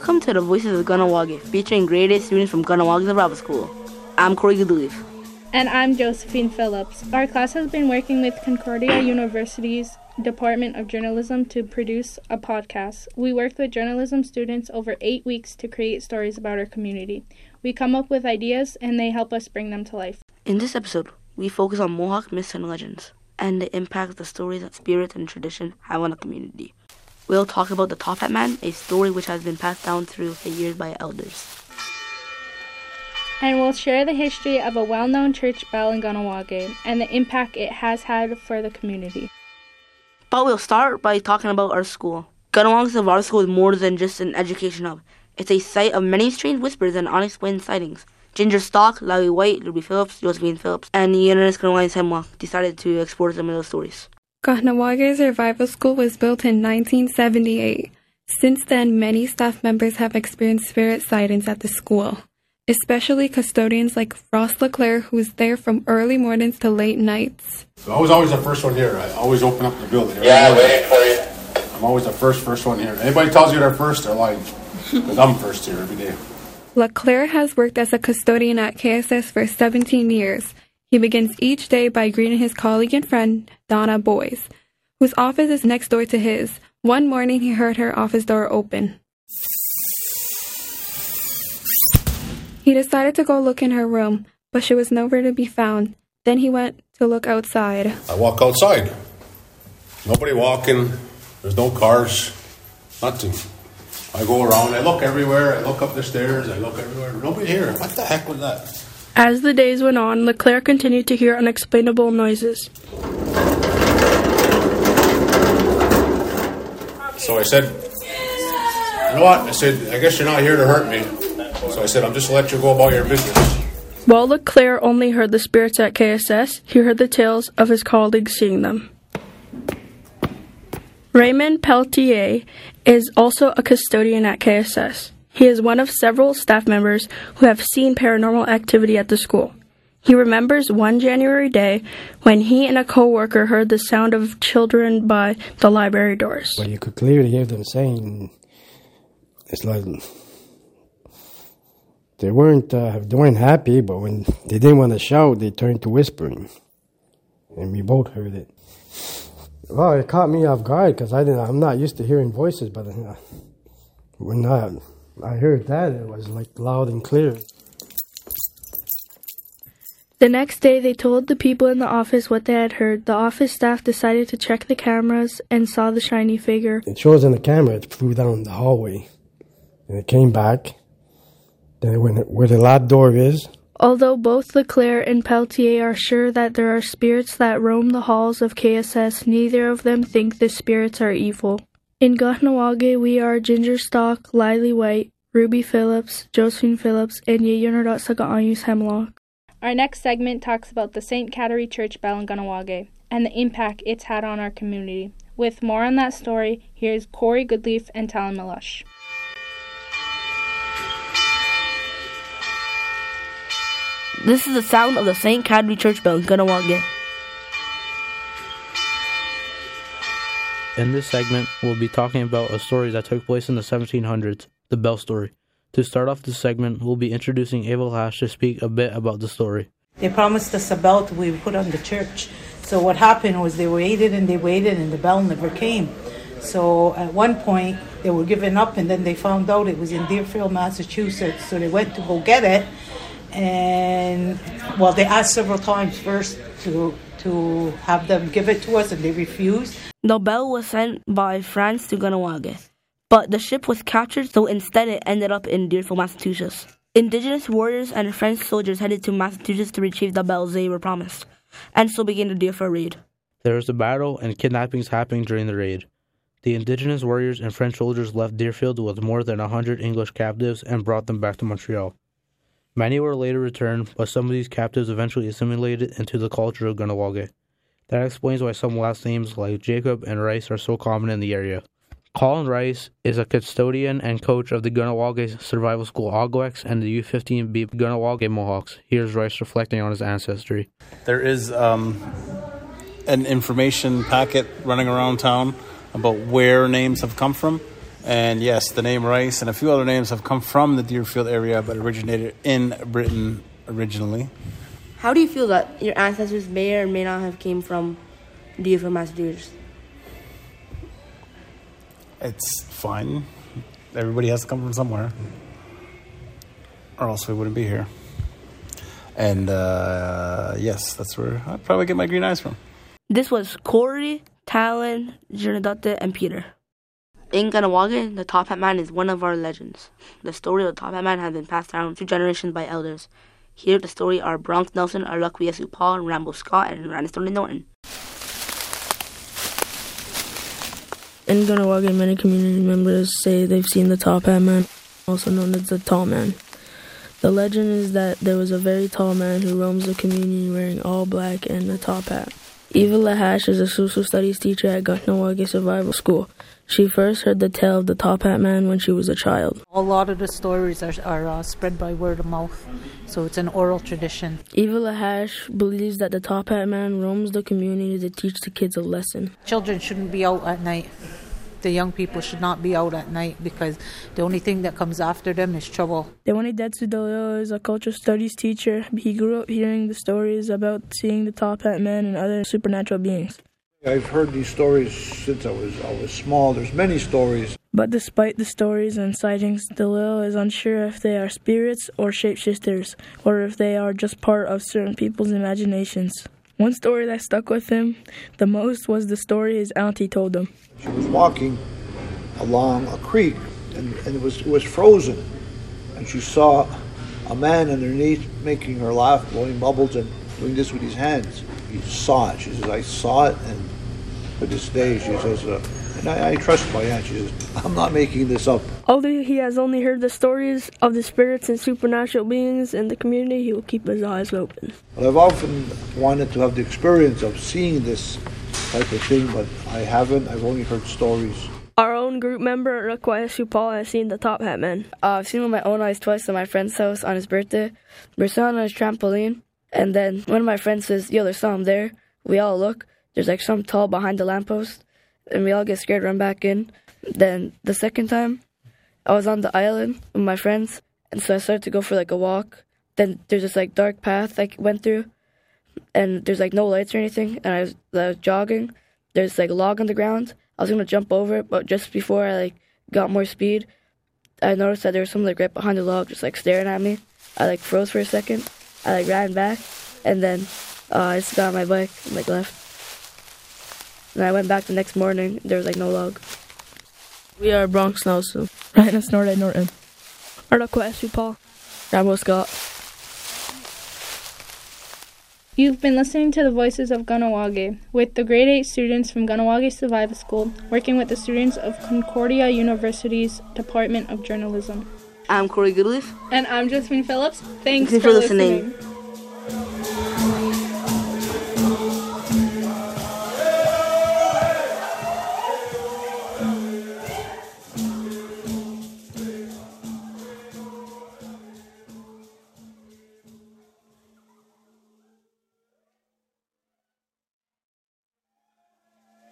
Welcome to the Voices of Kahnawake, featuring grade 8 students from Kahnawake Survival School. I'm Corey Goodleaf. And I'm Josephine Phillips. Our class has been working with Concordia University's Department of Journalism to produce a podcast. We worked with journalism students over 8 weeks to create stories about our community. We come up with ideas and they help us bring them to life. In this episode, we focus on Mohawk myths and legends and the impact the stories that spirit and tradition have on a community. We'll talk about the Top Hat Man, a story which has been passed down through the years by elders. And we'll share the history of a well-known church bell in Kahnawake and the impact it has had for the community. But we'll start by talking about our school. Kahnawake Survival School is more than just an education hub. It's a site of many strange whispers and unexplained sightings. Ginger Stock, Larry White, Ruby Phillips, Josephine Phillips, and the Ernest Kahnawake Hemlock decided to explore some of those stories. Kahnawake Survival School was built in 1978. Since then, many staff members have experienced spirit sightings at the school, especially custodians like Ross LeClaire, who's there from early mornings to late nights. So I was always the first one here. I always open up the building. Yeah, waiting for you. I'm always the first one here. Anybody tells you they're first, they're lying. Because I'm first here every day. LeClaire has worked as a custodian at KSS for 17 years. He begins each day by greeting his colleague and friend, Donna Boyce, whose office is next door to his. One morning, he heard her office door open. He decided to go look in her room, but she was nowhere to be found. Then he went to look outside. I walk outside. Nobody walking. There's no cars. Nothing. I go around. I look everywhere. I look up the stairs. I look everywhere. Nobody here. What the heck was that? As the days went on, LeClaire continued to hear unexplainable noises. So I said, you know what? I said, I guess you're not here to hurt me. So I said, I'm just going to let you go about your business. While LeClaire only heard the spirits at KSS, he heard the tales of his colleagues seeing them. Raymond Peltier is also a custodian at KSS. He is one of several staff members who have seen paranormal activity at the school. He remembers one January day when he and a co-worker heard the sound of children by the library doors. But you could clearly hear them saying, it's like they weren't happy, but when they didn't want to shout, they turned to whispering, and we both heard it. Well, it caught me off guard because I'm not used to hearing voices, but when I heard that, it was like loud and clear. The next day, they told the people in the office what they had heard. The office staff decided to check the cameras and saw the shiny figure. It shows in the camera it flew down the hallway, and it came back. Then it went where the lab door is. Although both LeClaire and Peltier are sure that there are spirits that roam the halls of KSS, neither of them think the spirits are evil. In Kahnawake, we are Ginger Stock, Lily White, Ruby Phillips, Josephine Phillips, and Yeyunardot Sagaanyus Hemlock. Our next segment talks about the St. Catherine Church bell in Kahnawake and the impact it's had on our community. With more on that story, here's Corey Goodleaf and Talon Malush. This is the sound of the St. Catherine Church bell in Kahnawake. In this segment, we'll be talking about a story that took place in the 1700s, the Bell Story. To start off this segment, we'll be introducing Ava Lash to speak a bit about the story. They promised us a bell to be put on the church. So what happened was they waited and the bell never came. So at one point, they were giving up, and then they found out it was in Deerfield, Massachusetts. So they went to go get it. And, well, they asked several times first to have them give it to us, and they refused. The bell was sent by France to Kahnawake, but the ship was captured, so instead it ended up in Deerfield, Massachusetts. Indigenous warriors and French soldiers headed to Massachusetts to retrieve the bells they were promised, and so began the Deerfield raid. There was a battle and kidnappings happening during the raid. The Indigenous warriors and French soldiers left Deerfield with more than 100 English captives and brought them back to Montreal. Many were later returned, but some of these captives eventually assimilated into the culture of Kahnawake. That explains why some last names like Jacob and Rice are so common in the area. Colin Rice is a custodian and coach of the Kahnawake Survival School Ogwex and the U15B Kahnawake Mohawks. Here's Rice reflecting on his ancestry. There is an information packet running around town about where names have come from. And yes, the name Rice and a few other names have come from the Deerfield area, but originated in Britain originally. How do you feel that your ancestors may or may not have came from Deerfield, Massachusetts? It's fine. Everybody has to come from somewhere, or else we wouldn't be here. And yes, that's where I'd probably get my green eyes from. This was Corey, Talon, Jonadatta, and Peter. In Kahnawake, the Top Hat Man is one of our legends. The story of the Top Hat Man has been passed down through generations by elders. Here the story are Bronx Nelson, Arluquiasu Paul, Rambo Scott, and Ranestone Norton. In Kahnawake, many community members say they've seen the Top Hat Man, also known as the Tall Man. The legend is that there was a very tall man who roams the community wearing all black and a top hat. Eva Lahash is a social studies teacher at Kahnawake Survival School. She first heard the tale of the Top Hat Man when she was a child. A lot of the stories are spread by word of mouth, so it's an oral tradition. Eva Lahash believes that the Top Hat Man roams the community to teach the kids a lesson. Children shouldn't be out at night. The young people should not be out at night because the only thing that comes after them is trouble. Dewani Dalio is a cultural studies teacher. He grew up hearing the stories about seeing the Top Hat Man and other supernatural beings. I've heard these stories since I was small. There's many stories. But despite the stories and sightings, Dalil is unsure if they are spirits or shapeshifters, or if they are just part of certain people's imaginations. One story that stuck with him the most was the story his auntie told him. She was walking along a creek, and it was frozen, and she saw a man underneath making her laugh, blowing bubbles and doing this with his hands. He saw it. She says, I saw it, and to this day, she says, and I trust my aunt. She says, I'm not making this up. Although he has only heard the stories of the spirits and supernatural beings in the community, he will keep his eyes open. Well, I've often wanted to have the experience of seeing this type of thing, but I haven't. I've only heard stories. Our own group member, Arluquiasu Paul, has seen the Top Hat Man. I've seen him with my own eyes twice at my friend's house on his birthday. We're sitting on his trampoline, and then one of my friends says, yo, there's something there. We all look. There's like something tall behind the lamppost, and we all get scared, run back in. Then the second time, I was on the island with my friends, and so I started to go for like a walk. Then there's this like dark path I went through, and there's like no lights or anything, and I was jogging. There's like a log on the ground. I was gonna jump over it, but just before I like got more speed, I noticed that there was something like right behind the log, just like staring at me. I like froze for a second. I like ran back, and then I just got on my bike and like left. And I went back the next morning. There was like no log. We are Bronx Nelson. Ranestone Norton. Arluquiasu Paul. Rambo Scott. You've been listening to the Voices of Kahnawake with the grade 8 students from Kahnawake Survival School, working with the students of Concordia University's Department of Journalism. I'm Corey Goodleaf. And I'm Josephine Phillips. Thanks for listening.